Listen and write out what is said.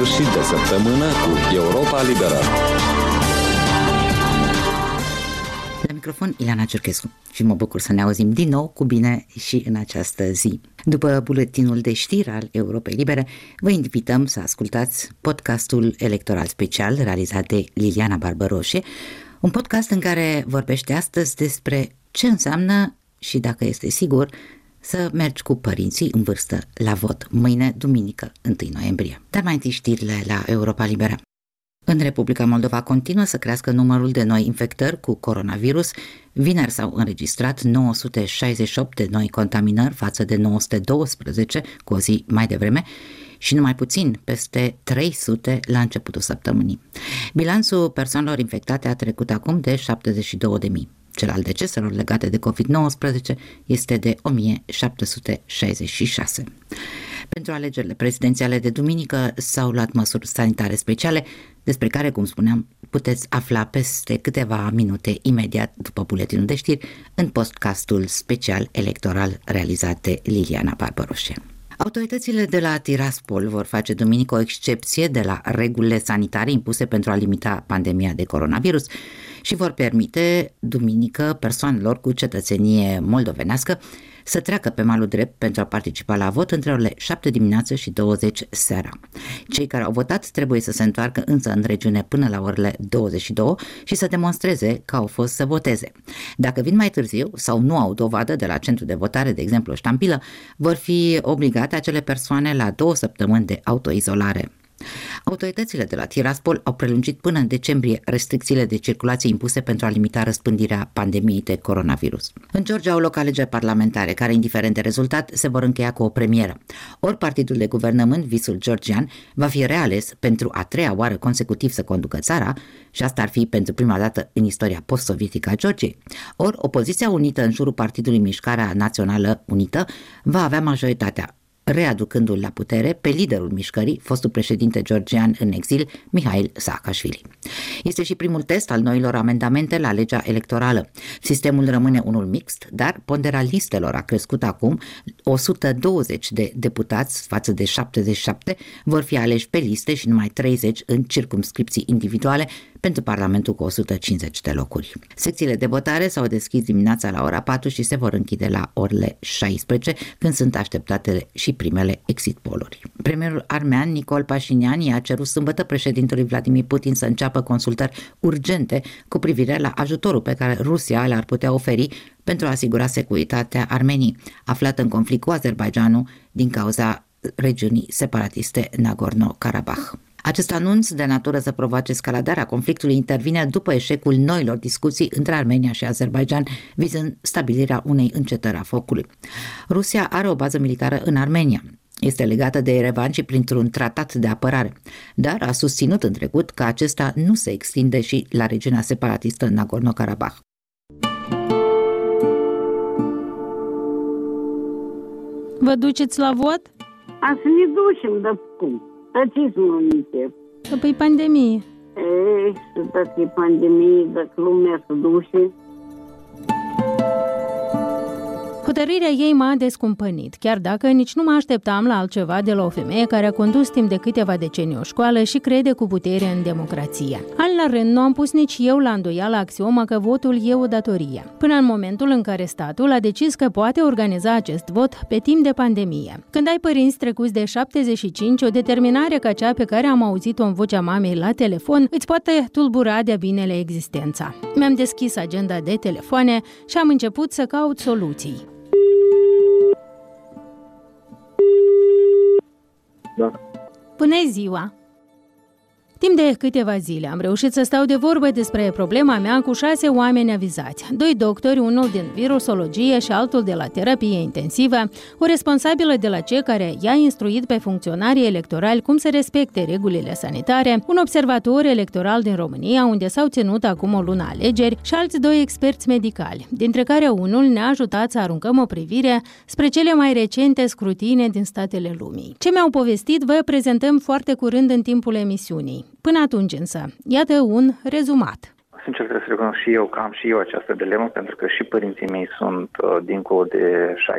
sfârșit de săptămână cu Europa Liberă. La microfon Ileana Ciurchescu și mă bucur să ne auzim din nou cu bine și în această zi. După buletinul de știri al Europei Libere, vă invităm să ascultați podcastul electoral special realizat de Liliana Barbaroșe, un podcast în care vorbește astăzi despre ce înseamnă și dacă este sigur să mergi cu părinții în vârstă la vot mâine, duminică, 1 noiembrie. Dar mai întâi știrile la Europa Liberă. În Republica Moldova continuă să crească numărul de noi infectări cu coronavirus. Vineri s-au înregistrat 968 de noi contaminări față de 912 cu o zi mai devreme și numai puțin peste 300 la începutul săptămânii. Bilanțul persoanelor infectate a trecut acum de 72.000. Cel al deceselor legate de COVID-19 este de 1766. Pentru alegerile prezidențiale de duminică s-au luat măsuri sanitare speciale, despre care, cum spuneam, puteți afla peste câteva minute imediat după buletinul de știri în podcastul special electoral realizat de Liliana Barbaroșe. Autoritățile de la Tiraspol vor face duminică o excepție de la regulile sanitare impuse pentru a limita pandemia de coronavirus și vor permite duminică persoanelor cu cetățenie moldovenească să treacă pe malul drept pentru a participa la vot între orele 7 dimineață și 20 seara. Cei care au votat trebuie să se întoarcă însă în regiune până la orele 22 și să demonstreze că au fost să voteze. Dacă vin mai târziu sau nu au dovadă de la centru de votare, de exemplu o ștampilă, vor fi obligate acele persoane la 2 săptămâni de autoizolare. Autoritățile de la Tiraspol au prelungit până în decembrie restricțiile de circulație impuse pentru a limita răspândirea pandemiei de coronavirus. În Georgia au loc alegeri parlamentare care, indiferent de rezultat, se vor încheia cu o premieră. Ori partidul de guvernământ, Visul Georgian, va fi reales pentru a 3-a oară consecutiv să conducă țara, și asta ar fi pentru prima dată în istoria post-sovietică a Georgiei. Ori opoziția unită în jurul partidului Mișcarea Națională Unită va avea majoritatea, readucându-l la putere pe liderul mișcării, fostul președinte georgian în exil, Mihail Saakashvili. Este și primul test al noilor amendamente la legea electorală. Sistemul rămâne unul mixt, dar ponderea listelor a crescut acum. 120 de deputați față de 77 vor fi aleși pe liste și numai 30 în circumscripții individuale pentru Parlamentul cu 150 de locuri. Secțiile de votare s-au deschis dimineața la ora 4 și se vor închide la orele 16, când sunt așteptate și primele exit poll-uri. Premierul armean Nicol Pașinian i-a cerut sâmbătă președintelui Vladimir Putin să înceapă consultări urgente cu privire la ajutorul pe care Rusia l-ar putea oferi pentru a asigura securitatea Armeniei, aflată în conflict cu Azerbaidjanul din cauza regiunii separatiste Nagorno-Karabakh. Acest anunț, de natură să provoace escaladarea conflictului, intervine după eșecul noilor discuții între Armenia și Azerbaidjan, vizând stabilirea unei încetări a focului. Rusia are o bază militară în Armenia. Este legată de Yerevan și printr-un tratat de apărare, dar a susținut în trecut că acesta nu se extinde și la regiunea separatistă Nagorno-Karabakh. Vă duceți la vot? A să ne ducem, dar cum? Tățiți-mă minte. Păi pandemie. Ei, și dacă e pandemie, dacă lumea se duce. Hotărârea ei m-a descumpănit, chiar dacă nici nu mă așteptam la altceva de la o femeie care a condus timp de câteva decenii o școală și crede cu putere în democrație. Al la rând, nu am pus nici eu la îndoială axioma că votul e o datorie, până în momentul în care statul a decis că poate organiza acest vot pe timp de pandemie. Când ai părinți trecuți de 75, o determinare ca cea pe care am auzit-o în vocea mamei la telefon îți poate tulbura de-a binele existența. Mi-am deschis agenda de telefoane și am început să caut soluții. Da. Bună ziua! Timp de câteva zile am reușit să stau de vorbă despre problema mea cu 6 oameni avizați, 2 doctori, unul din virusologie și altul de la terapie intensivă, o responsabilă de la CE care i-a instruit pe funcționarii electorali cum să respecte regulile sanitare, un observator electoral din România, unde s-au ținut acum o lună alegeri, și alți 2 experți medicali, dintre care unul ne-a ajutat să aruncăm o privire spre cele mai recente scrutine din statele lumii. Ce mi-au povestit vă prezentăm foarte curând în timpul emisiunii. Până atunci însă, iată un rezumat. Sincer, trebuie să recunosc și eu că am și eu această dilemă, pentru că și părinții mei sunt dincolo de